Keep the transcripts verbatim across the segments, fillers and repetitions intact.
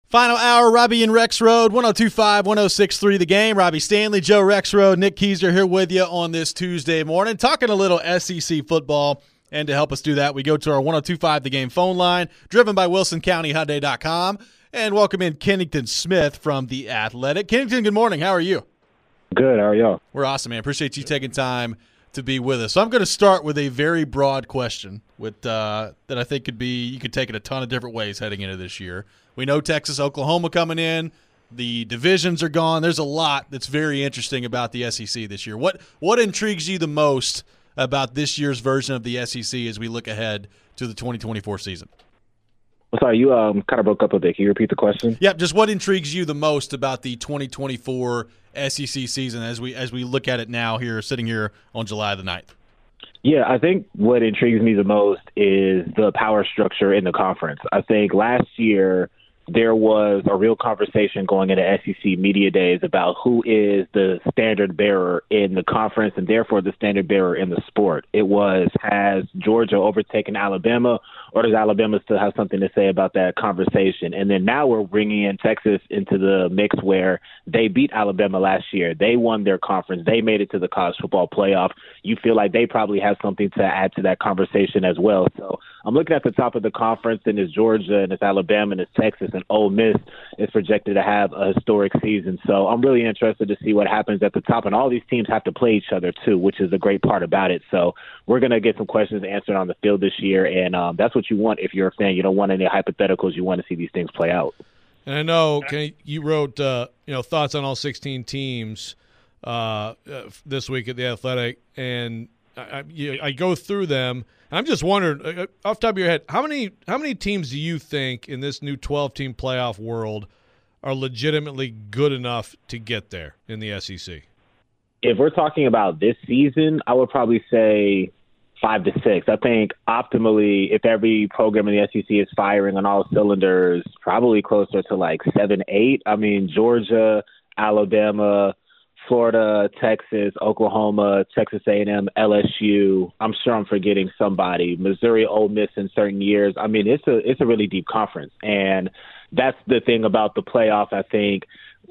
Final hour, Robbie and Rex Road, one oh two point five, one oh six point three The Game. Robbie Stanley, Joe Rex Road, Nick Keiser here with you on this Tuesday morning, talking a little S E C football. And to help us do that, we go to our one oh two point five The Game phone line, driven by Wilson County Hyundai dot com, and welcome in Kennington Smith from The Athletic. Kennington, good morning. How are you? Good. How are y'all? We're awesome, man. Appreciate you taking time to be with us. So I'm going to start with a very broad question with uh, that I think could be you could take it a ton of different ways heading into this year. We know Texas, Oklahoma coming in. The divisions are gone. There's a lot that's very interesting about the S E C this year. What what intrigues you the most about this year's version of the S E C as we look ahead to the twenty twenty-four season? Well, sorry, you um kind of broke up a bit. Can you repeat the question? Yeah, just what intrigues you the most about the twenty twenty-four S E C season as we as we look at it now here, sitting here on July the ninth? Yeah, I think what intrigues me the most is the power structure in the conference. I think last year there was a real conversation going into S E C media days about who is the standard bearer in the conference and therefore the standard bearer in the sport. It was, has Georgia overtaken Alabama, or does Alabama still have something to say about that conversation? And then now we're bringing in Texas into the mix where they beat Alabama last year. They won their conference. They made it to the college football playoff. You feel like they probably have something to add to that conversation as well. So I'm looking at the top of the conference, and it's Georgia, and it's Alabama, and it's Texas, and Ole Miss is projected to have a historic season. So I'm really interested to see what happens at the top. And all these teams have to play each other, too, which is the great part about it. So we're going to get some questions answered on the field this year, and um, that's what you want if you're a fan. You don't want any hypotheticals. You want to see these things play out. And I know Kenny, you wrote uh, you know thoughts on all sixteen teams uh, uh, this week at The Athletic, and I, I, you, I go through them. I'm just wondering, uh, off the top of your head, how many how many teams do you think in this new twelve-team playoff world are legitimately good enough to get there in the S E C? If we're talking about this season, I would probably say five to six. I think optimally, if every program in the S E C is firing on all cylinders, probably closer to like seven, eight. I mean, Georgia, Alabama, Florida, Texas, Oklahoma, Texas A and M, L S U. I'm sure I'm forgetting somebody. Missouri, Ole Miss in certain years. I mean, it's a it's a really deep conference, and that's the thing about the playoff. I think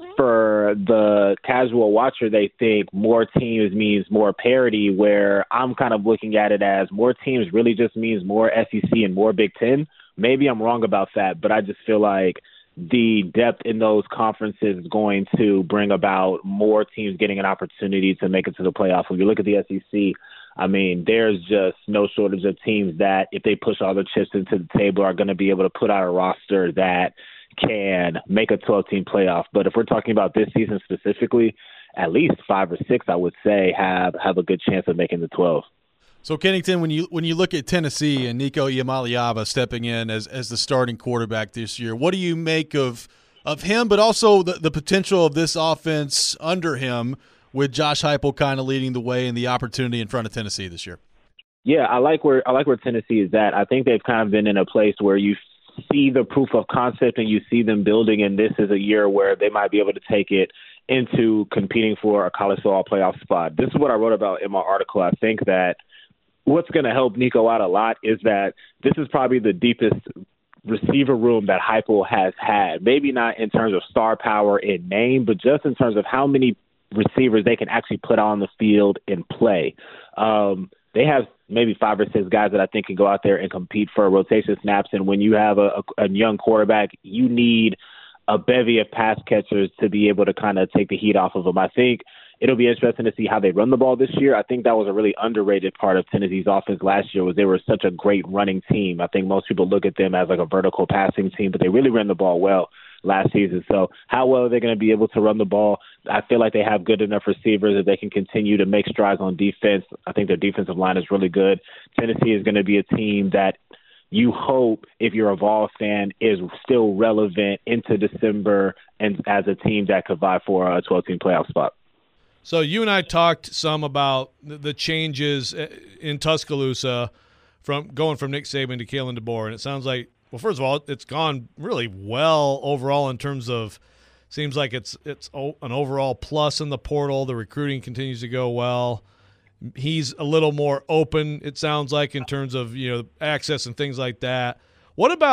for the casual watcher, they think more teams means more parity. Where I'm kind of looking at it as more teams really just means more S E C and more Big Ten. Maybe I'm wrong about that, but I just feel like the depth in those conferences is going to bring about more teams getting an opportunity to make it to the playoffs. When you look at the S E C, I mean, there's just no shortage of teams that, if they push all the chips into the table, are going to be able to put out a roster that can make a twelve-team playoff. But if we're talking about this season specifically, at least five or six, I would say, have, have a good chance of making the twelve. So, Kennington, when you when you look at Tennessee and Nico Iamaleava stepping in as as the starting quarterback this year, what do you make of of him, but also the, the potential of this offense under him with Josh Heupel kind of leading the way and the opportunity in front of Tennessee this year? Yeah, I like where I like where Tennessee is at. I think they've kind of been in a place where you see the proof of concept and you see them building, and this is a year where they might be able to take it into competing for a college football playoff spot. This is what I wrote about in my article. I think that what's going to help Nico out a lot is that this is probably the deepest receiver room that Heupel has had. Maybe not in terms of star power in name, but just in terms of how many receivers they can actually put on the field and play. Um, they have maybe five or six guys that I think can go out there and compete for rotation snaps. And when you have a, a, a young quarterback, you need a bevy of pass catchers to be able to kind of take the heat off of them. I think it'll be interesting to see how they run the ball this year. I think that was a really underrated part of Tennessee's offense last year, was they were such a great running team. I think most people look at them as like a vertical passing team, but they really ran the ball well last season. So how well are they going to be able to run the ball? I feel like they have good enough receivers that they can continue to make strides on defense. I think their defensive line is really good. Tennessee is going to be a team that you hope, if you're a Vols fan, is still relevant into December and as a team that could vie for a twelve-team playoff spot. So you and I talked some about the changes in Tuscaloosa from going from Nick Saban to Kalen DeBoer, and it sounds like, well, first of all, it's gone really well overall in terms of, seems like it's it's an overall plus in the portal. The recruiting continues to go well. He's a little more open, it sounds like, in terms of, you know, access and things like that. What about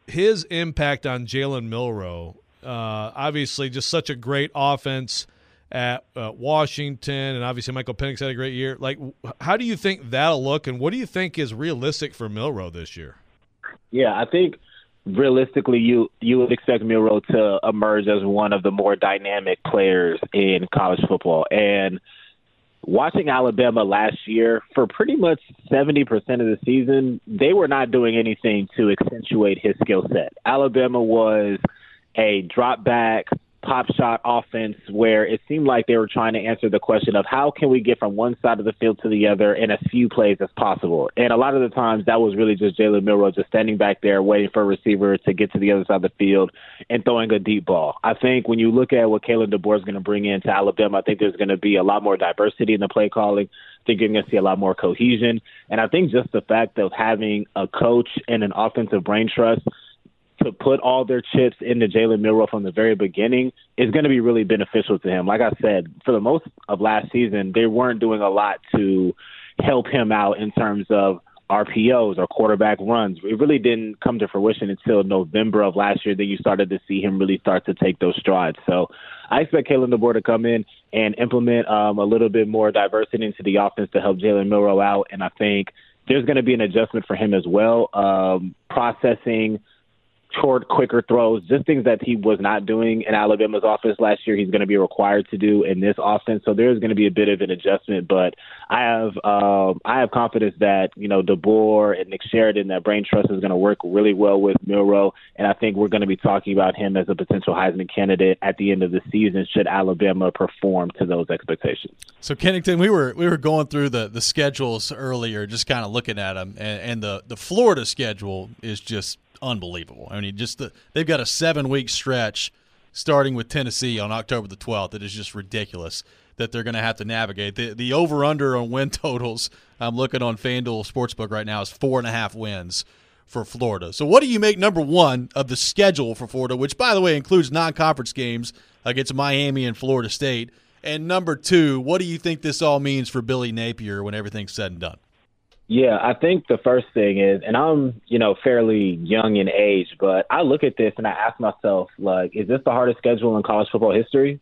his impact on Jalen Milroe. Uh, obviously, just such a great offense at uh, Washington, and obviously Michael Penix had a great year. Like, how do you think that'll look, and what do you think is realistic for Milroe this year? Yeah, I think realistically you you would expect Milroe to emerge as one of the more dynamic players in college football. And watching Alabama last year, for pretty much seventy percent of the season, they were not doing anything to accentuate his skill set. Alabama was a drop back, pop shot offense where it seemed like they were trying to answer the question of how can we get from one side of the field to the other in as few plays as possible. And a lot of the times that was really just Jalen Milroe just standing back there waiting for a receiver to get to the other side of the field and throwing a deep ball. I think when you look at what Kalen DeBoer is going to bring into Alabama, I think there's going to be a lot more diversity in the play calling. I think you're going to see a lot more cohesion. And I think just the fact of having a coach and an offensive brain trust to put all their chips into Jalen Milroe from the very beginning is going to be really beneficial to him. Like I said, for the most of last season, they weren't doing a lot to help him out in terms of R P Os or quarterback runs. It really didn't come to fruition until November of last year that you started to see him really start to take those strides. So I expect Kalen DeBoer to come in and implement um, a little bit more diversity into the offense to help Jalen Milroe out. And I think there's going to be an adjustment for him as well, um, processing short, quicker throws, just things that he was not doing in Alabama's offense last year. He's going to be required to do in this offense. So there's going to be a bit of an adjustment, but I have um, I have confidence that, you know, DeBoer and Nick Sheridan, that brain trust is going to work really well with Milroe. And I think we're going to be talking about him as a potential Heisman candidate at the end of the season should Alabama perform to those expectations. So Kennington, we were we were going through the, the schedules earlier, just kind of looking at them, and, and the, the Florida schedule is just unbelievable. I mean, just the, they've got a seven-week stretch starting with Tennessee on October the twelfth. That is just ridiculous that they're going to have to navigate. The, the over-under on win totals, I'm looking on FanDuel Sportsbook right now, is four and a half wins for Florida. So what do you make number one of the schedule for Florida, which, by the way, includes non-conference games against Miami and Florida State? And number two, what do you think this all means for Billy Napier when everything's said and done? Yeah, I think the first thing is, and I'm, you know, fairly young in age, but I look at this and I ask myself, like, is this the hardest schedule in college football history?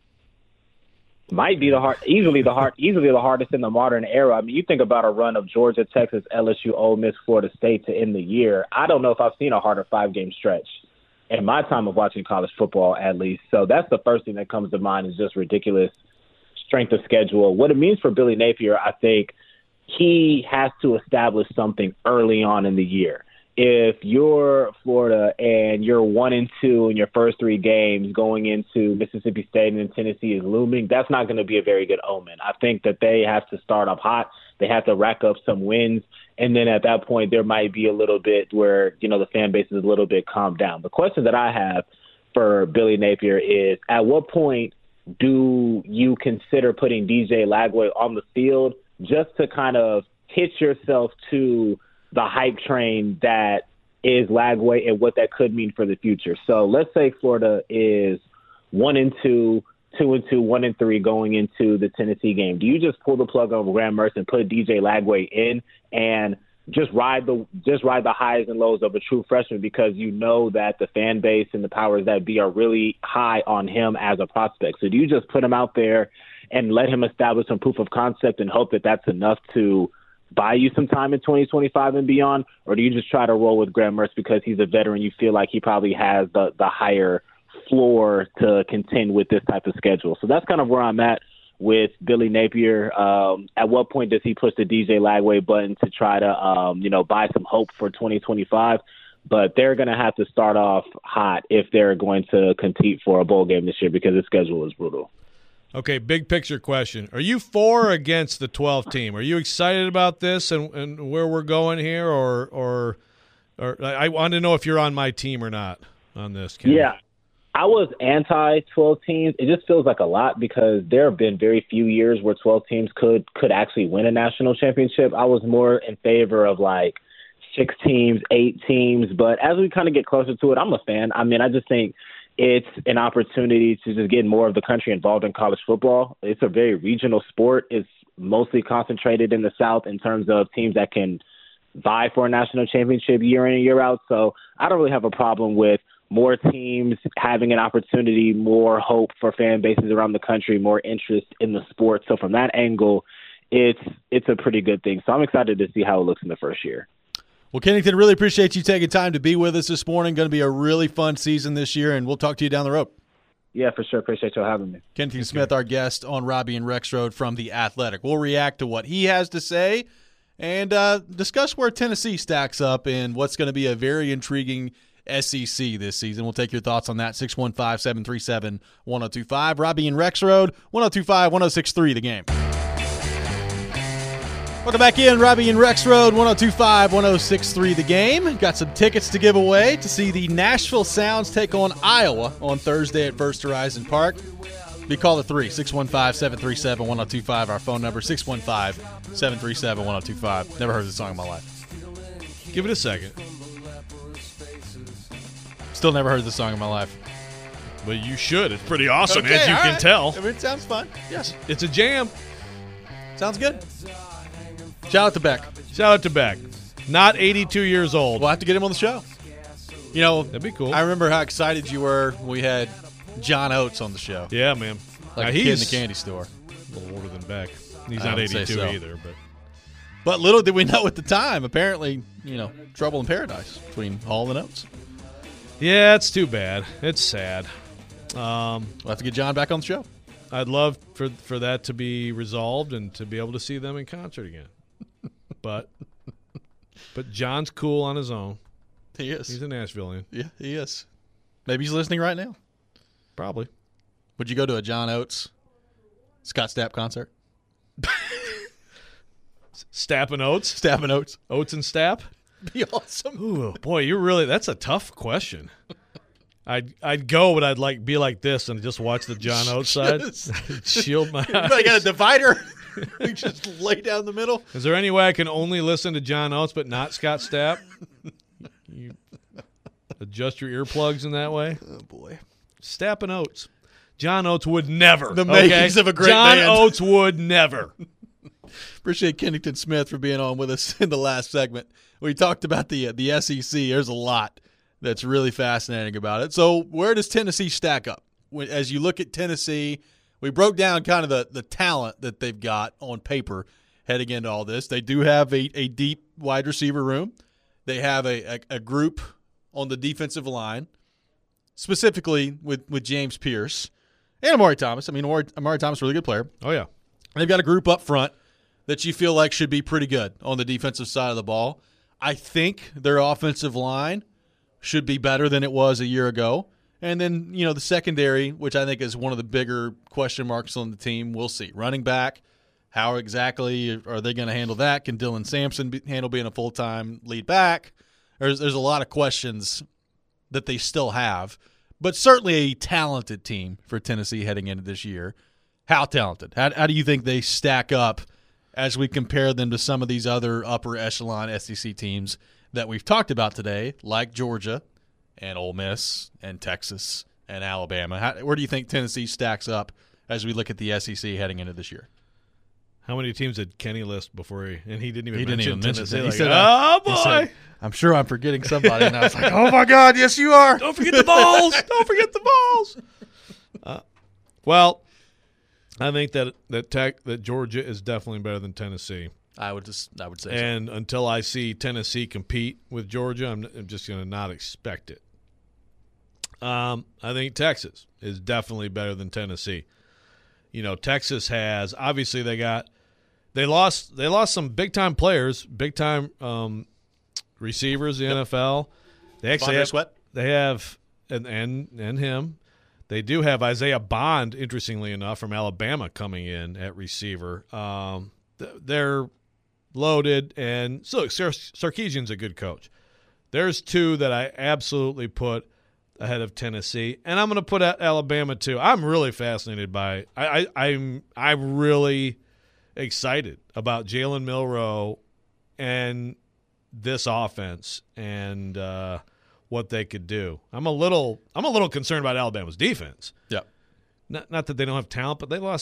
Might be the hard, easily the hard, easily the hardest in the modern era. I mean, you think about a run of Georgia, Texas, L S U, Ole Miss, Florida State to end the year. I don't know if I've seen a harder five-game stretch in my time of watching college football, at least. So that's the first thing that comes to mind is just ridiculous strength of schedule. What it means for Billy Napier, I think, he has to establish something early on in the year. If you're Florida and you're one and two in your first three games going into Mississippi State and Tennessee is looming, that's not going to be a very good omen. I think that they have to start up hot. They have to rack up some wins. And then at that point, there might be a little bit where, you know, the fan base is a little bit calmed down. The question that I have for Billy Napier is, at what point do you consider putting D J Lagway on the field just to kind of hitch yourself to the hype train that is Lagway and what that could mean for the future? So let's say Florida is one and two, two and two, one and three going into the Tennessee game. Do you just pull the plug on Graham Mertz and put D J Lagway in and just ride the just ride the highs and lows of a true freshman because you know that the fan base and the powers that be are really high on him as a prospect? So do you just put him out there and let him establish some proof of concept and hope that that's enough to buy you some time in twenty twenty-five and beyond? Or do you just try to roll with Graham Mertz because he's a veteran? You feel like he probably has the, the higher floor to contend with this type of schedule. So that's kind of where I'm at with Billy Napier. Um, at what point does he push the D J Lagway button to try to, um, you know, buy some hope for twenty twenty-five? But they're going to have to start off hot if they're going to compete for a bowl game this year because the schedule is brutal. Okay, big picture question. Are you for or against the twelve team? Are you excited about this and, and where we're going here? Or, or or I want to know if you're on my team or not on this, Ken. Yeah, I was anti twelve teams. It just feels like a lot because there have been very few years where twelve teams could, could actually win a national championship. I was more in favor of like six teams, eight teams. But as we kind of get closer to it, I'm a fan. I mean, I just think it's an opportunity to just get more of the country involved in college football. It's a very regional sport. It's mostly concentrated in the South in terms of teams that can vie for a national championship year in and year out. So I don't really have a problem with more teams having an opportunity, more hope for fan bases around the country, more interest in the sport. So from that angle, it's it's a pretty good thing. So I'm excited to see how it looks in the first year. Well, Kennington, really appreciate you taking time to be with us this morning. Going to be a really fun season this year, and we'll talk to you down the road. Yeah, for sure. Appreciate y'all having me. Kennington Smith, our guest on Robbie and Rexrode from The Athletic. We'll react to what he has to say and uh, discuss where Tennessee stacks up in what's going to be a very intriguing S E C this season. We'll take your thoughts on that. six one five, seven three seven, one oh two five. Robbie and Rexrode, one oh two five, one oh six three, the game. Welcome back in, Robbie and Rexrode, one oh two five, one oh six three, the game. Got some tickets to give away to see the Nashville Sounds take on Iowa on Thursday at First Horizon Park. Be call at three, six one five, seven three seven, one oh two five. Our phone number, six one five, seven three seven, one oh two five. Never heard this song in my life. Give it a second. Still never heard this song in my life. Well, you should. It's pretty awesome, Okay, as you all can right. tell. I mean, it sounds fun. Yes. It's a jam. Sounds good. Shout out to Beck. Shout out to Beck. Not eighty-two years old. We'll have to get him on the show. You know, That'd be cool. I remember how excited you were when we had John Oates on the show. Yeah, man. Like now, a kid in he's the candy store. a little older than Beck. He's I not would say eighty-two so. either, but But little did we know at the time, apparently, you know, trouble in paradise between Hall and Oates. yeah, it's too bad. It's sad. Um, We'll have to get John back on the show. I'd love for for that to be resolved and to be able to see them in concert again. But but John's cool on his own. He is. He's a Nashvilleian. Yeah, he is. Maybe he's listening right now. Probably. Would you go to a John Oates Scott Stapp concert? Stapp and Oates? Stapp and Oates. Oates and Stapp? Be awesome. Ooh, boy, you're really – that's a tough question. I'd I'd go, but I'd like be like this and just watch the John Oates side. Shield my eyes. I got a divider. We just lay down the middle. Is there any way I can only listen to John Oates but not Scott Stapp? You adjust your earplugs in that way? Oh, boy. Stapp and Oates. John Oates would never. The okay? makings of a great John band. Oates would never. Appreciate Kennington Smith for being on with us in the last segment. We talked about the uh, the S E C. There's a lot that's really fascinating about it. So where does Tennessee stack up? When, as you look at Tennessee, we broke down kind of the, the talent that they've got on paper heading into all this. They do have a, a deep wide receiver room. They have a, a, a group on the defensive line, specifically with, with James Pierce and Amari Thomas. I mean, Amari, Amari Thomas is a really good player. Oh, yeah. They've got a group up front that you feel like should be pretty good on the defensive side of the ball. I think their offensive line should be better than it was a year ago. And then, you know, the secondary, which I think is one of the bigger question marks on the team, we'll see. Running back, how exactly are they going to handle that? Can Dylan Sampson be, handle being a full-time lead back? There's, there's a lot of questions that they still have, but certainly a talented team for Tennessee heading into this year. How talented? How, how do you think they stack up as we compare them to some of these other upper echelon S E C teams that we've talked about today, like Georgia and Ole Miss and Texas and Alabama? How, where do you think Tennessee stacks up as we look at the S E C heading into this year? How many teams did Kenny list before he – and he didn't even He didn't mention even mention Tennessee. it. He Like, said, oh, He boy. said, I'm sure I'm forgetting somebody. And I was like, oh, my God, yes, you are. Don't forget the balls. Don't forget the balls. Uh, well, I think that that tech, that Georgia is definitely better than Tennessee. I would just, I would say so. And until I see Tennessee compete with Georgia, I'm, I'm just going to not expect it. Um, I think Texas is definitely better than Tennessee. You know, Texas has obviously they got they lost they lost some big time players, big time um, receivers in the Yep. N F L. They actually Bondre have, Sweat? they have and and and him. They do have Isaiah Bond, interestingly enough, from Alabama coming in at receiver. Um, they're loaded, and so Sar- Sarkisian's a good coach. There's two that I absolutely put ahead of Tennessee, and I'm going to put Alabama too. I'm really fascinated by. I, I I'm I'm really excited about Jalen Milroe and this offense and uh, what they could do. I'm a little I'm a little concerned about Alabama's defense. Yeah. Not not that they don't have talent, but they lost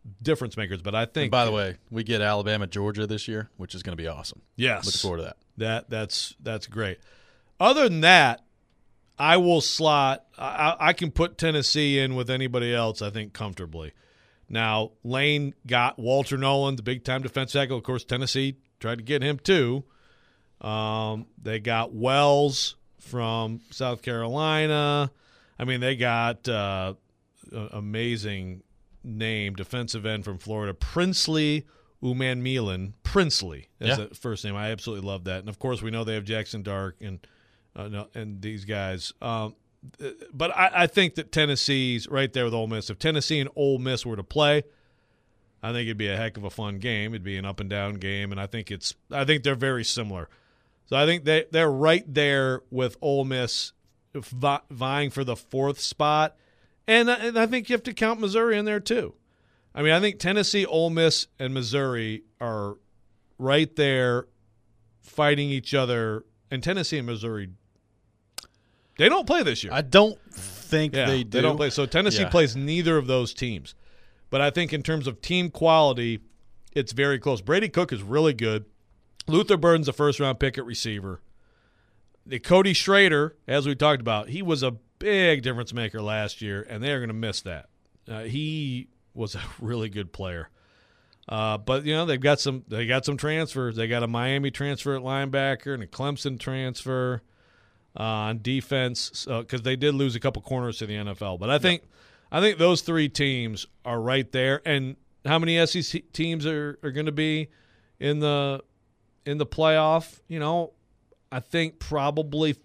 difference makers. But I think, and by the way, we get Alabama, Georgia this year, which is going to be awesome. Yes, looking forward to that. That that's that's great. Other than that, I will slot. I, I can put Tennessee in with anybody else, I think, comfortably. Now, Lane got Walter Nolan, the big-time defense tackle. Of course, Tennessee tried to get him too. Um, they got Wells from South Carolina. I mean, they got uh, an amazing name, defensive end from Florida, Princely Umanmielen. Princely is yeah. the first name. I absolutely love that. And, of course, we know they have Jackson Dark and uh, no, and these guys. Um, but I, I think that Tennessee's right there with Ole Miss. If Tennessee and Ole Miss were to play, I think it'd be a heck of a fun game. It'd be an up-and-down game, and I think it's. I think they're very similar. So I think they, they're right there with Ole Miss vi- vying for the fourth spot. And, and I think you have to count Missouri in there too. I mean, I think Tennessee, Ole Miss, and Missouri are right there fighting each other. And Tennessee and Missouri, they don't play this year. I don't think yeah, they do. They don't play. So Tennessee yeah. plays neither of those teams. But I think in terms of team quality, it's very close. Brady Cook is really good. Luther Burden's a first-round pick at receiver. The Cody Schrader, as we talked about, he was a big difference maker last year, and they're going to miss that. Uh, he was a really good player. Uh, but, you know, they've got some they got some transfers. They got a Miami transfer at linebacker and a Clemson transfer uh, on defense because they did lose a couple corners to the N F L. But I think – I think those three teams are right there. And how many S E C teams are, are going to be in the in the playoff? You know, I think probably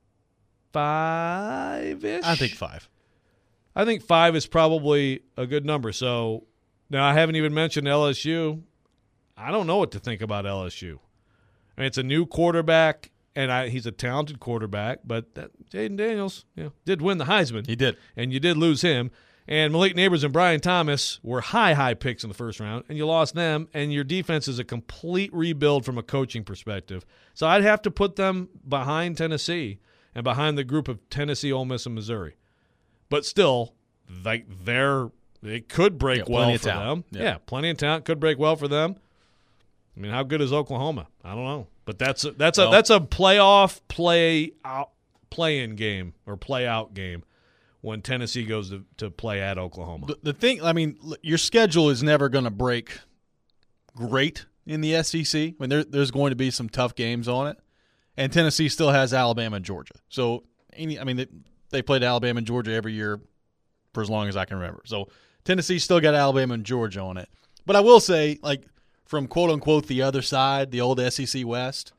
five-ish. I think five. I think five is probably a good number. So now I haven't even mentioned L S U. I don't know what to think about L S U. I mean, it's a new quarterback. And I, he's a talented quarterback, but that, Jaden Daniels you know, did win the Heisman. He did. And you did lose him. And Malik Neighbors and Brian Thomas were high, high picks in the first round, and you lost them, and your defense is a complete rebuild from a coaching perspective. So I'd have to put them behind Tennessee and behind the group of Tennessee, Ole Miss, and Missouri. But still, like they're they could break yeah, well for them. Yeah. yeah, plenty of talent. Could break well for them. I mean, how good is Oklahoma? I don't know. But that's a, that's well, a that's a playoff play out play-in game or play-out game when Tennessee goes to, to play at Oklahoma. The, the thing, I mean, your schedule is never going to break great in the S E C. I mean, there, there's going to be some tough games on it, and Tennessee still has Alabama and Georgia. So, I mean, they, they played Alabama and Georgia every year for as long as I can remember. So Tennessee's still got Alabama and Georgia on it. But I will say, like, from quote-unquote the other side, the old S E C West,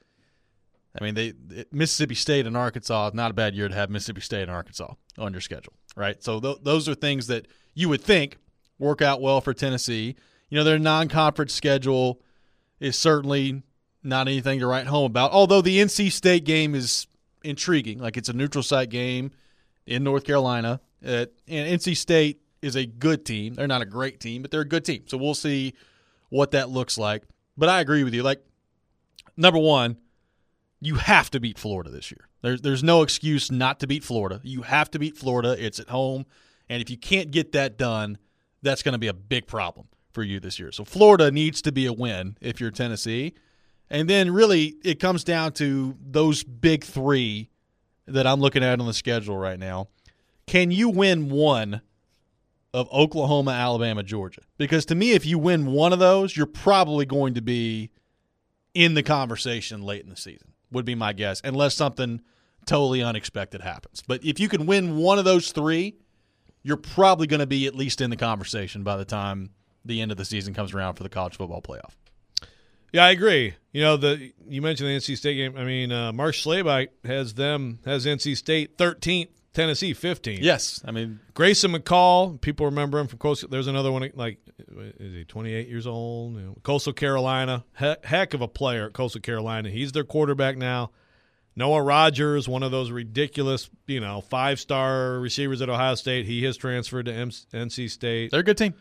I mean, they Mississippi State and Arkansas, not a bad year to have Mississippi State and Arkansas on your schedule, right? So th- those are things that you would think work out well for Tennessee. You know, their non-conference schedule is certainly not anything to write home about, although the N C State game is intriguing. Like, it's a neutral site game in North Carolina. Uh, and N C State is a good team. They're not a great team, but they're a good team. So we'll see what that looks like. But I agree with you. Like, number one, you have to beat Florida this year. There's there's no excuse not to beat Florida. You have to beat Florida. It's at home. And if you can't get that done, that's going to be a big problem for you this year. So Florida needs to be a win if you're Tennessee. And then really it comes down to those big three that I'm looking at on the schedule right now. Can you win one of Oklahoma, Alabama, Georgia? Because to me, if you win one of those, you're probably going to be in the conversation late in the season, would be my guess, unless something totally unexpected happens. But if you can win one of those three, you're probably going to be at least in the conversation by the time the end of the season comes around for the college football playoff. Yeah, I agree. You know, the you mentioned the N C State game. I mean, uh, Mark Schlabach has them has N C State thirteenth, Tennessee fifteenth. Yes, I mean Grayson McCall. People remember him from Coastal. There's another one like is he twenty-eight years old? You know, Coastal Carolina. He- heck of a player at Coastal Carolina. He's their quarterback now. Noah Rogers, one of those ridiculous, you know, five-star receivers at Ohio State. He has transferred to M- N C State. They're a good team.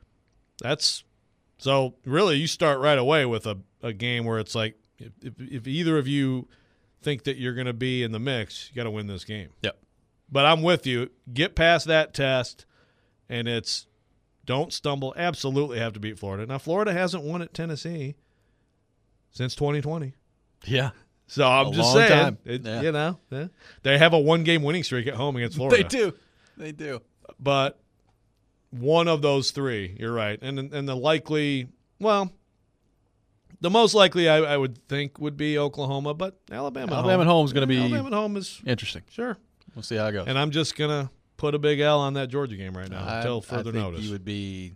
That's so really you start right away with a, a game where it's like if, if, if either of you think that you're going to be in the mix, you got to win this game. Yep. But I'm with you. Get past that test, and it's don't stumble, absolutely have to beat Florida. Now, Florida hasn't won at Tennessee since twenty twenty. Yeah. So I'm A just long saying, time. it, Yeah. you know, yeah. They have a one-game winning streak at home against Florida. They do. They do. But one of those three, you're right. And and the likely, well, the most likely I, I would think would be Oklahoma, but Alabama. Alabama at home is going to be Alabama at home is interesting. sure. We'll see how it goes. And I'm just gonna put a big L on that Georgia game right now I- until further I think notice. You would be.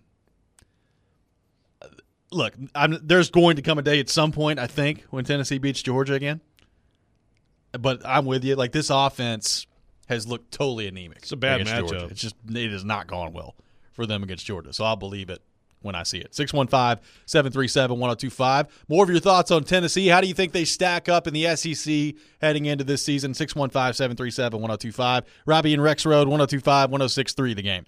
Look, I'm, there's going to come a day at some point, I think, when Tennessee beats Georgia again. But I'm with you. Like, this offense has looked totally anemic. It's a bad against matchup. Georgia. It's just it has not gone well for them against Georgia. So I'll believe it when I see it. six one five, seven three seven, one oh two five. More of your thoughts on Tennessee. How do you think they stack up in the S E C heading into this season? six one five, seven three seven, one oh two five. Robbie and Rex Road, one oh two five, one oh six three, the game.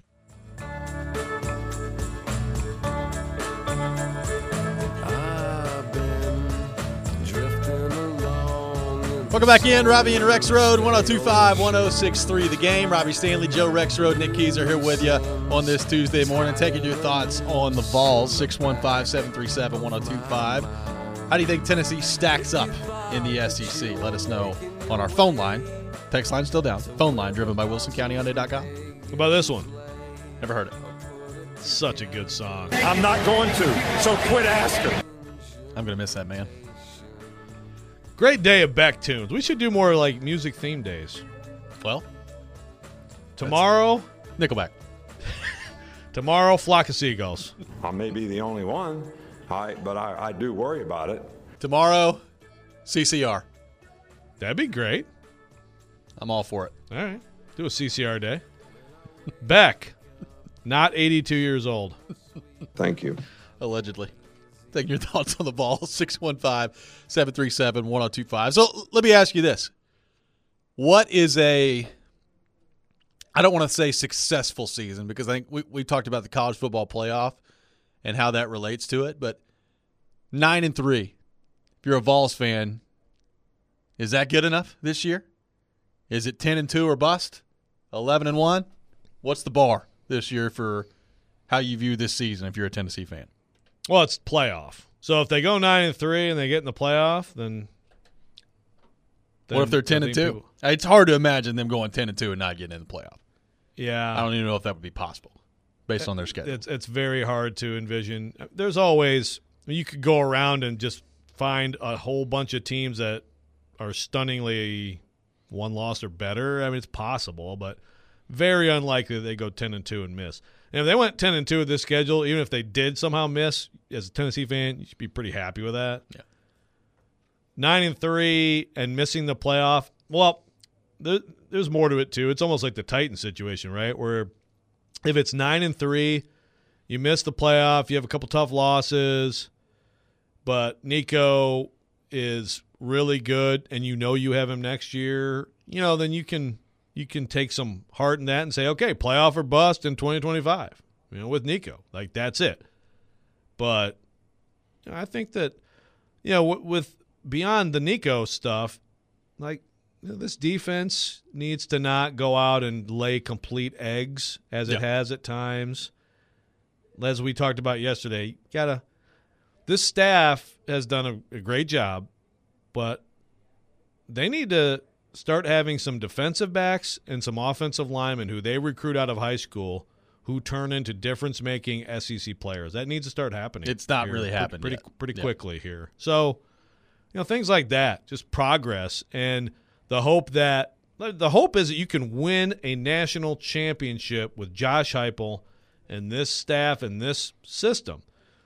Welcome back in. Robbie and Rex Road, one oh two five, one oh six three, the game. Robbie Stanley, Joe Rex Road, Nick Keys are here with you on this Tuesday morning, taking your thoughts on the Vols. six one five, seven three seven, one oh two five. How do you think Tennessee stacks up in the S E C? Let us know on our phone line. Text line still down. Phone line driven by Wilson County Hyundai dot com. How about this one? Never heard it. Such a good song. I'm not going to, so quit asking. I'm going to miss that, man. Great day of Beck tunes. We should do more like music theme days. Well, Tomorrow, Nickelback. tomorrow, Flock of Seagulls. I may be the only one, I, but I, I do worry about it. Tomorrow, C C R. That'd be great. I'm all for it. All right. Do a C C R day. Beck, not eighty-two years old. Thank you. Allegedly. Taking your thoughts on the ball, six one five, seven three seven, one oh two five. So let me ask you this. What is a, I don't want to say successful season because I think we, we talked about the college football playoff and how that relates to it, but nine and three, if you're a Vols fan, is that good enough this year? Is it ten and two or bust? eleven and one? What's the bar this year for how you view this season if you're a Tennessee fan? Well, it's playoff. So if they go nine and three and they get in the playoff, then, then What if they're ten I and think two? people- It's hard to imagine them going ten and two and not getting in the playoff. yeah, I don't even know if that would be possible based on their schedule. it's it's very hard to envision. There's always you could go around and just find a whole bunch of teams that are stunningly one loss or better. I mean, it's possible, but very unlikely that they go ten and two and miss. And if they went ten and two with this schedule, even if they did somehow miss, as a Tennessee fan, you should be pretty happy with that. Yeah. Nine and three and missing the playoff. Well, there, there's more to it too. It's almost like the Titans situation, right? Where if it's nine and three, you miss the playoff, you have a couple tough losses, but Nico is really good, and you know you have him next year. You know, then you can. You can take some heart in that and say, okay, playoff or bust in twenty twenty-five, you know, with Nico. Like, that's it. But you know, I think that, you know, w- with beyond the Nico stuff, like, you know, this defense needs to not go out and lay complete eggs as Yeah. it has at times. As we talked about yesterday, you gotta. This staff has done a, a great job, but they need to start having some defensive backs and some offensive linemen who they recruit out of high school who turn into difference-making S E C players. That needs to start happening. It's not here really pretty- happened pretty yet. pretty Yeah. quickly here. So, you know, things like that, just progress, and the hope that the hope is that you can win a national championship with Josh Heupel and this staff and this system.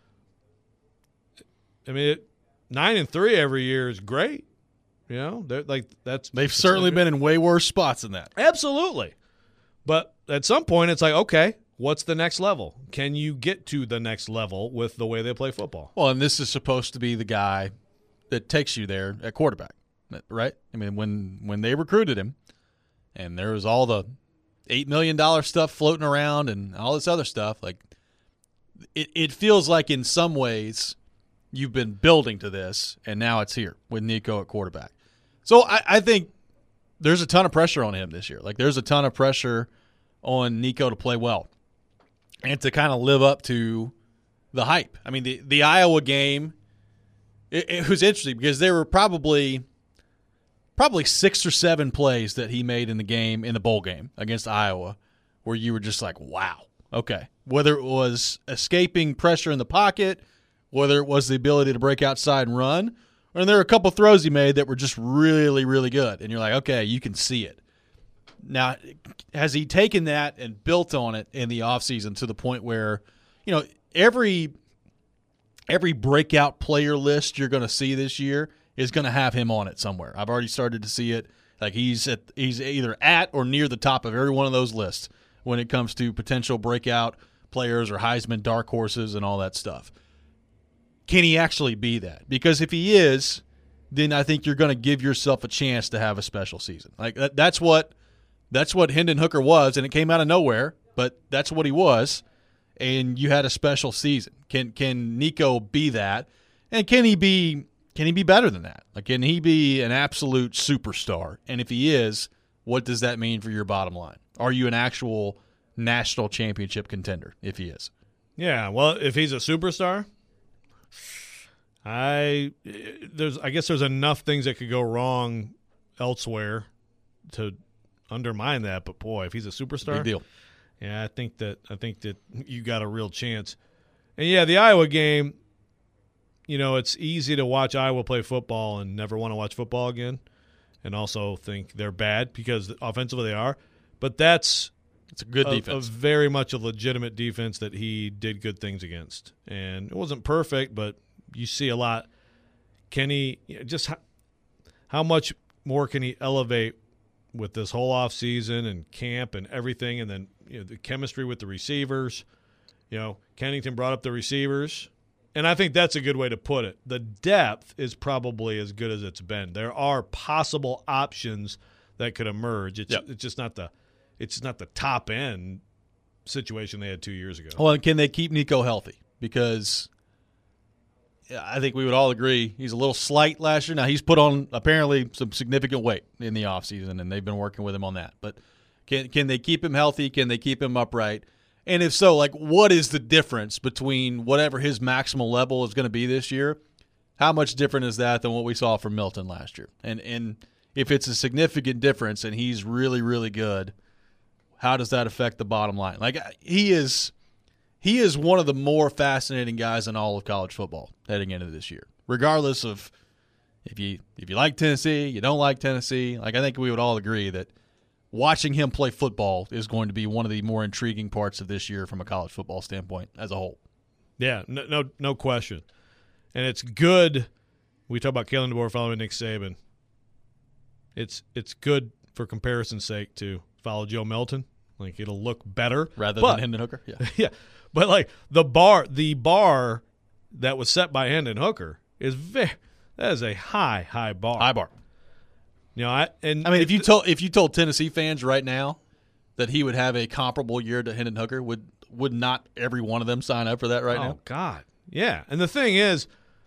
I mean, it, nine and three every year is great. You know, they're like that's They've certainly been in way worse spots than that. absolutely. But at some point, it's like, okay, what's the next level? Can you get to the next level with the way they play football? Well, and this is supposed to be the guy that takes you there at quarterback, right? I mean, when when they recruited him, and there was all the eight million dollars stuff floating around and all this other stuff, like it, it feels like in some ways you've been building to this, and now it's here with Nico at quarterback. So I, I think there's a ton of pressure on him this year. Like there's a ton of pressure on Nico to play well. and to kind of live up to the hype. I mean, the, the Iowa game, it, it was interesting because there were probably probably six or seven plays that he made in the game, in the bowl game against Iowa, where you were just like, wow, okay. Whether it was escaping pressure in the pocket, whether it was the ability to break outside and run, and there were a couple throws he made that were just really, really good. And you're like, okay, you can see it. Now, has he taken that and built on it in the offseason to the point where, you know, every every breakout player list you're going to see this year is going to have him on it somewhere. I've already started to see it. Like he's at, he's either at or near the top of every one of those lists when it comes to potential breakout players or Heisman dark horses and all that stuff. Can he actually be that? Because if he is, then I think you're going to give yourself a chance to have a special season. Like that, that's what that's what Hendon Hooker was, and it came out of nowhere, but that's what he was, and you had a special season. Can can Nico be that? And can he be can he be better than that? Like can he be an absolute superstar? And if he is, what does that mean for your bottom line? Are you an actual national championship contender if he is? Yeah, well, if he's a superstar, I there's I guess there's enough things that could go wrong elsewhere to undermine that. But boy, if he's a superstar, Big deal. Yeah, I think that I think that you got a real chance. And yeah, the Iowa game, you know, it's easy to watch Iowa play football and never want to watch football again, and also think they're bad because offensively they are. But that's it's a good a, defense, a very much a legitimate defense that he did good things against. And it wasn't perfect, but you see a lot. Can he just how, how much more can he elevate with this whole offseason and camp and everything, and then you know, the chemistry with the receivers? You know, Kennington brought up the receivers, and I think that's a good way to put it. The depth is probably as good as it's been. There are possible options that could emerge. It's, yep. it's just not the it's not the top end situation they had two years ago. Well, and can they keep Nico healthy? Because I think we would all agree he's a little slight last year. Now, he's put on apparently some significant weight in the offseason, and they've been working with him on that. But can can they keep him healthy? Can they keep him upright? And if so, like, what is the difference between whatever his maximal level is going to be this year? How much different is that than what we saw from Milton last year? And and if it's a significant difference and he's really, really good, how does that affect the bottom line? Like, he is he is one of the more fascinating guys in all of college football heading into this year, regardless of if you if you like Tennessee, you don't like Tennessee. Like, I think we would all agree that watching him play football is going to be one of the more intriguing parts of this year from a college football standpoint as a whole. Yeah, no no, no question. And it's good. We talk about Kalen DeBoer following Nick Saban. It's it's good for comparison's sake to follow Joe Milton. Like, it'll look better. Rather but, than Hendon Hooker? Yeah. Yeah. But, like, the bar the bar that was set by Hendon Hooker is very – that is a high, high bar. High bar. You know, I and I mean, if you told if you told Tennessee fans right now that he would have a comparable year to Hendon Hooker, would would not every one of them sign up for that right oh, now? Oh God, yeah. And the thing is,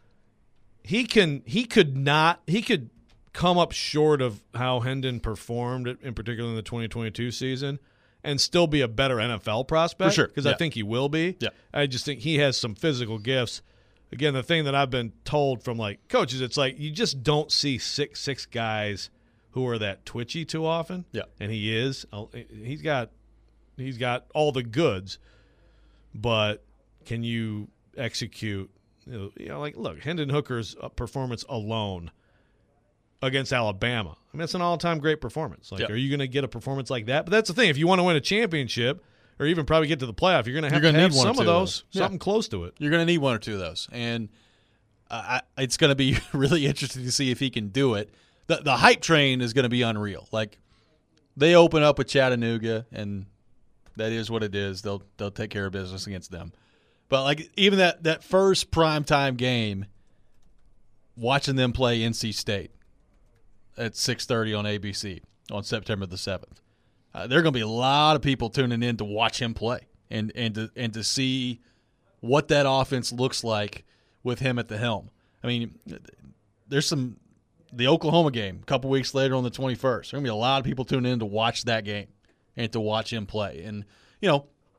he can he could not he could come up short of how Hendon performed, in particular in the twenty twenty-two season, and still be a better N F L prospect. For sure, because yeah. I think he will be. Yeah, I just think he has some physical gifts. Again, the thing that I've been told from like coaches, it's like you just don't see six six guys who are that twitchy too often. Yeah, and he is. He's got he's got all the goods, but can you execute? You know, you know like look, Hendon Hooker's performance alone against Alabama. I mean, it's an all-time great performance. Like, yeah. are you going to get a performance like that? But that's the thing. If you want to win a championship, or even probably get to the playoff, you're going to have you're to gonna have need one some or of two of those, those. something Yeah. close to it. You're going to need one or two of those, and uh, I, it's going to be really interesting to see if he can do it. The the hype train is going to be unreal. Like, they open up with Chattanooga, and that is what it is. They'll they'll take care of business against them. But like even that that first primetime game, watching them play N C State at six thirty on A B C on September the seventh, uh, there are going to be a lot of people tuning in to watch him play and and to and to see what that offense looks like with him at the helm. I mean, there's some. The Oklahoma game a couple weeks later on the twenty-first. There are going to be a lot of people tuning in to watch that game and to watch him play. And, you know,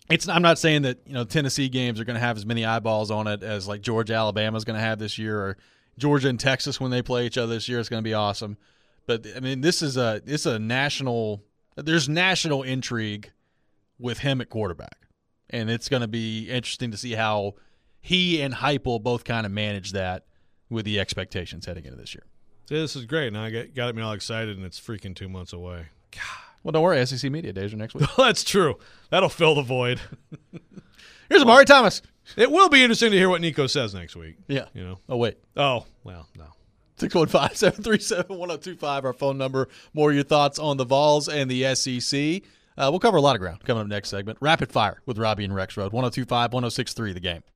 it's I'm not saying that you know Tennessee games are going to have as many eyeballs on it as like Georgia Alabama is going to have this year, or Georgia and Texas when they play each other this year. It's going to be awesome. But I mean, this is a it's a national. There's national intrigue with him at quarterback, and it's going to be interesting to see how he and Heupel both kind of manage that with the expectations heading into this year. See, this is great. Now I got, got me all excited, and it's freaking two months away. God. Well, don't worry. S E C Media Days are next week. That's true. That'll fill the void. Here's Amari Thomas. It will be interesting to hear what Nico says next week. Yeah. You know. Oh, wait. Oh, well, no. six one five, seven three seven, one oh two five, our phone number. More of your thoughts on the Vols and the S E C. Uh, we'll cover a lot of ground coming up next segment. Rapid Fire with Robbie and Rexroad. one oh two five, one oh six three, The Game.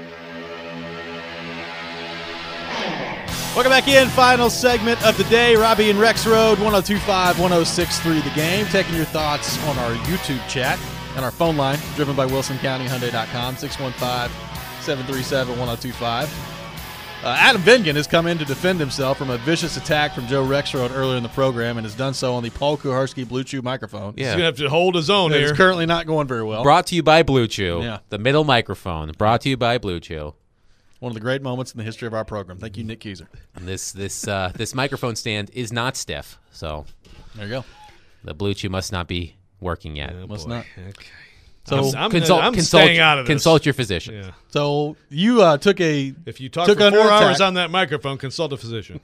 Welcome back in. Final segment of the day. Robbie and Rexroad, one oh two five, one oh six three, The Game. Taking your thoughts on our YouTube chat and our phone line, driven by Wilson County Hyundai dot com, six one five, seven three seven, one oh two five. Uh, Adam Vingan has come in to defend himself from a vicious attack from Joe Rexroad earlier in the program and has done so on the Paul Kuharski Blue Chew microphone. Yeah. He's going to have to hold his own It here. is currently not going very well. Brought to you by Blue Chew. Yeah. The middle microphone. Brought to you by Blue Chew. One of the great moments in the history of our program. Thank you, Nick Keyser. And this this uh, this microphone stand is not stiff, so There you go. the Blue Chew must not be working yet. Oh, Must boy. not. Okay. So, I'm, I'm, consult I'm consult, staying out of this. consult your physician. Yeah. so you uh, took a If you talk Took for under four attack. hours on that microphone, consult a physician.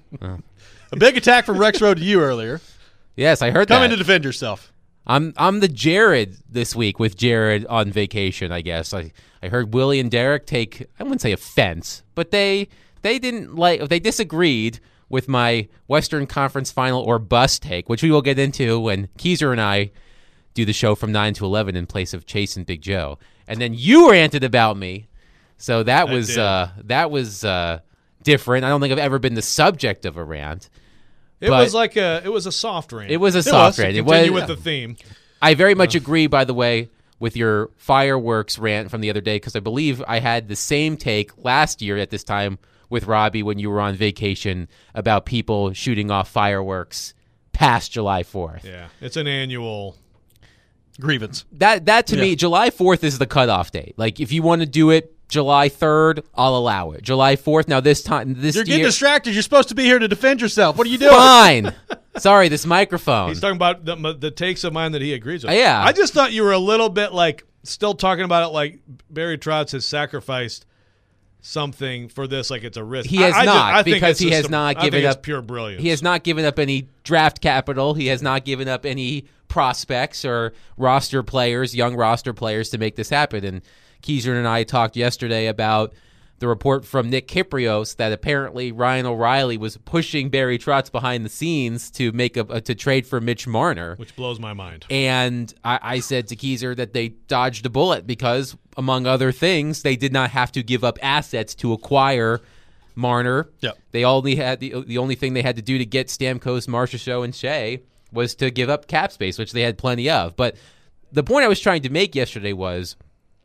a big attack from Rexroad to you earlier. Yes, I heard Come that. in to defend yourself. I'm I'm the Jared this week with Jared on vacation, I guess. I, I heard Willie and Derek take, I wouldn't say offense, but they they didn't like they disagreed with my Western Conference Final or bust take, which we will get into when Keyser and I do the show from nine to eleven in place of Chase and Big Joe. And then you ranted about me. So that I was did. uh, that was uh, different. I don't think I've ever been the subject of a rant. It But- was like a it was a soft rant. It was a was. soft rant. It Continue was with the theme. I very much agree, by the way, with your fireworks rant from the other day, because I believe I had the same take last year at this time with Robbie when you were on vacation about people shooting off fireworks past July fourth. Yeah, it's an annual. Grievance. That that to Yeah. me, July fourth is the cutoff date. Like if you want to do it July third, I'll allow it. July fourth. Now this time, this You're getting year, distracted. You're supposed to be here to defend yourself. What are you doing? fine. Sorry, this microphone. He's talking about the, the takes of mine that he agrees with. Uh, yeah. I just thought you were a little bit like still talking about it like Barry Trotz has sacrificed something for this, like it's a risk. He has I, I not, just, I think because it's he just has some- not I given think it's up- pure brilliance. He has not given up any draft capital. He has not given up any prospects or roster players, young roster players, to make this happen. And Keyser and I talked yesterday about the report from Nick Kiprios that apparently Ryan O'Reilly was pushing Barry Trotz behind the scenes to make a, a to trade for Mitch Marner. which blows my mind. And I, I said to Keyser that they dodged a bullet because, among other things, they did not have to give up assets to acquire Marner. Yep. They only had the the only thing they had to do to get Stamkos, Marchessault, and Shea was to give up cap space, which they had plenty of. But the point I was trying to make yesterday was,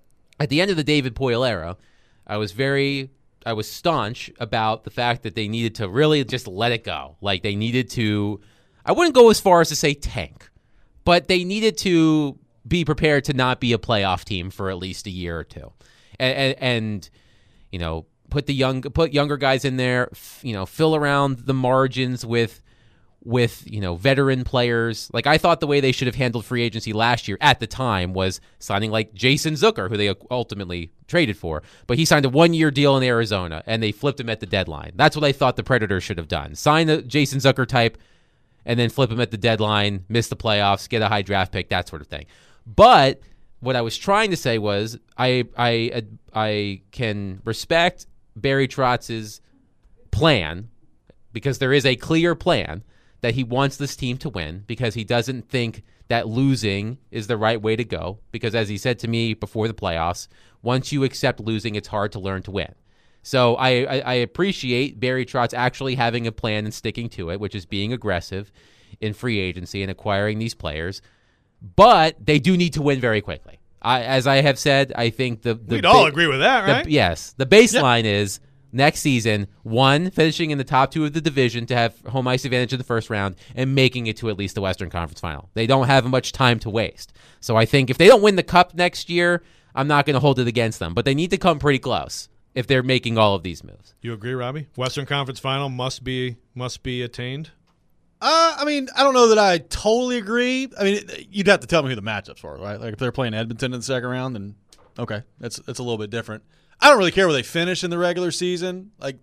at the end of the David Poile era, I was very, I was staunch about the fact that they needed to really just let it go. Like they needed to, I wouldn't go as far as to say tank, but they needed to be prepared to not be a playoff team for at least a year or two, and, and, and you know, put the young, put younger guys in there, f- you know, fill around the margins with. with, you know, veteran players. Like, I thought the way they should have handled free agency last year at the time was signing, like, Jason Zucker, who they ultimately traded for. But he signed a one-year deal in Arizona, and they flipped him at the deadline. That's what I thought the Predators should have done. Sign a Jason Zucker type, and then flip him at the deadline, miss the playoffs, get a high draft pick, that sort of thing. But what I was trying to say was I I I can respect Barry Trotz's plan, because there is a clear plan that he wants this team to win, because he doesn't think that losing is the right way to go. Because as he said to me before the playoffs, once you accept losing, it's hard to learn to win. So I, I, I appreciate Barry Trotz actually having a plan and sticking to it, which is being aggressive in free agency and acquiring these players. But they do need to win very quickly. I, as I have said, I think the, the We'd all ba- agree with that, the- right? yes, the baseline is next season, one, finishing in the top two of the division to have home ice advantage in the first round, and making it to at least the Western Conference Final. They don't have much time to waste. So I think if they don't win the Cup next year, I'm not going to hold it against them. But they need to come pretty close if they're making all of these moves. You agree, Robbie? Western Conference Final must be must be attained? Uh, I mean, I don't know that I totally agree. I mean, you'd have to tell me who the matchups are, right? Like if they're playing Edmonton in the second round, then okay, that's that's a little bit different. I don't really care where they finish in the regular season. Like,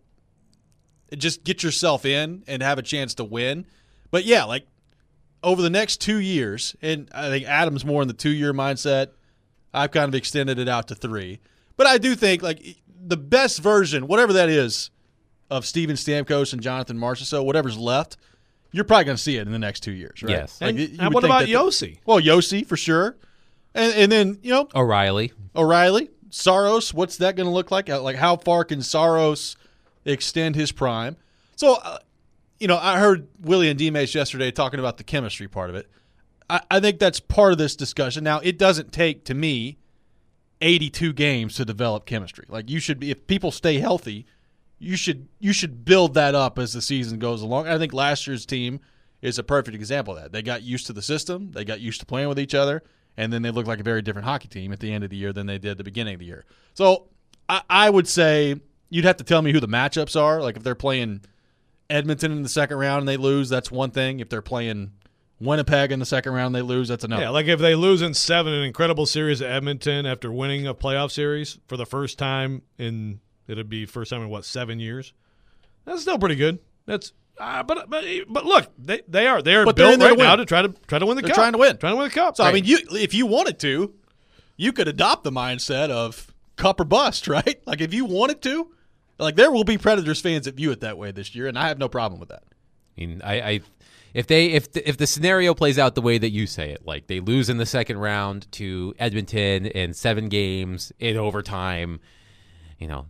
just get yourself in and have a chance to win. But yeah, like over the next two years, and I think Adam's more in the two-year mindset. I've kind of extended it out to three. But I do think like the best version, whatever that is, of Steven Stamkos and Jonathan Marchessault, whatever's left, you're probably going to see it in the next two years, right? Yes. Like, And, you and would what think about that the- Yossi? Well, Yossi for sure, and and then you know O'Reilly. O'Reilly, Saros. What's that going to look like? Like how far can Saros extend his prime? So, uh, you know, I heard Willie and D-Mace yesterday talking about the chemistry part of it. I, I think that's part of this discussion. Now, it doesn't take to me eighty-two games to develop chemistry. Like you should be, if people stay healthy, you should you should build that up as the season goes along. I think last year's team is a perfect example of that. They got used to the system, they got used to playing with each other, and then they look like a very different hockey team at the end of the year than they did at the beginning of the year. So I, I would say you'd have to tell me who the matchups are. Like if they're playing Edmonton in the second round and they lose, that's one thing. If they're playing Winnipeg in the second round and they lose, that's another. Yeah, like if they lose in seven, an incredible series at Edmonton after winning a playoff series for the first time in it'd be first time in what seven years. That's still pretty good. That's uh, but but but look, they they are they are But they're built in there right to now win. to try to try to win the They're cup. trying to win. trying to win the cup. So I Right. mean, you if you wanted to, you could adopt the mindset of cup or bust, right? Like if you wanted to, like there will be Predators fans that view it that way this year, and I have no problem with that. I mean, I, I if they if the, if the scenario plays out the way that you say it, like they lose in the second round to Edmonton in seven games in overtime, you know,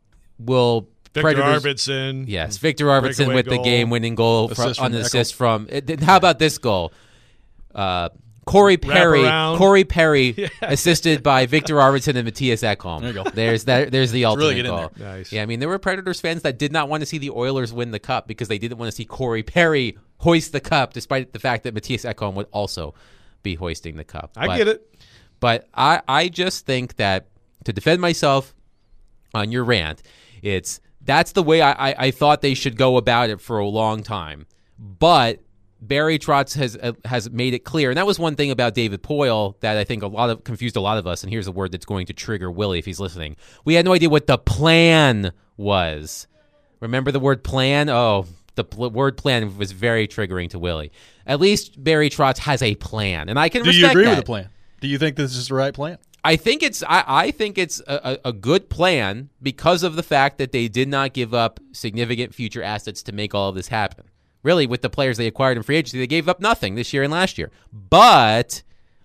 will Victor Predators, Arvidsson. yes, Victor Arvidsson breakaway with the goal. game-winning goal from, Assist on from an Ekholm. assist from. it- How about this goal? Uh, Corey Perry, Wraparound. Corey Perry, assisted by Victor Arvidsson and Matthias Ekholm. There you go. There's that. There's the ultimate really get in goal. there. Nice. Yeah, I mean, there were Predators fans that did not want to see the Oilers win the cup because they didn't want to see Corey Perry hoist the cup, despite the fact that Matthias Ekholm would also be hoisting the cup. I But- get it. But I, I just think that to defend myself on your rant, it's that's the way I, I, I thought they should go about it for a long time. But Barry Trotz has uh, has made it clear, and that was one thing about David Poile that I think a lot of confused a lot of us. And here's a word that's going to trigger Willie if he's listening. We had no idea what the plan was. Remember the word plan? Oh, the pl- word plan was very triggering to Willie. At least Barry Trotz has a plan, and I can Do respect you agree that. with the plan? Do you think this is the right plan? I think it's I, I think it's a, a good plan because of the fact that they did not give up significant future assets to make all of this happen. Really, with the players they acquired in free agency, they gave up nothing this year and last year. But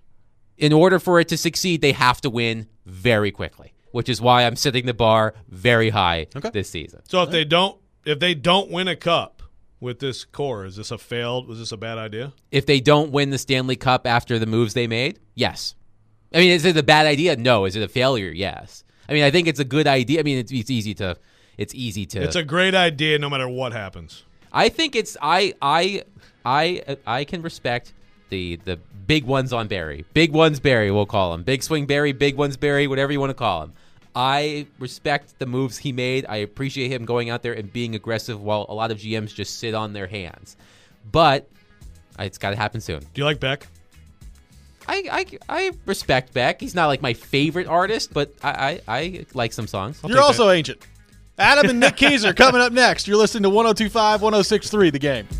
in order for it to succeed, they have to win very quickly, which is why I'm setting the bar very high Okay. this season. So if they don't if they don't win a cup with this core, is this a failed? Was this a bad idea? If they don't win the Stanley Cup after the moves they made, yes. I mean, is it a bad idea? No. Is it a failure? Yes. I mean, I think it's a good idea. I mean, it's, it's easy to, it's easy to. It's a great idea, no matter what happens. I think it's I I I I can respect the the big ones on Barry. Big ones Barry, we'll call him. Big swing Barry, big ones Barry, whatever you want to call him. I respect the moves he made. I appreciate him going out there and being aggressive while a lot of G Ms just sit on their hands. But it's got to happen soon. Do you like Beck? I, I, I respect Beck. He's not like my favorite artist, but I, I, I like some songs. You're also ancient. Adam and Nick Keyser coming up next. You're listening to one oh two point five, one oh six point three The Game.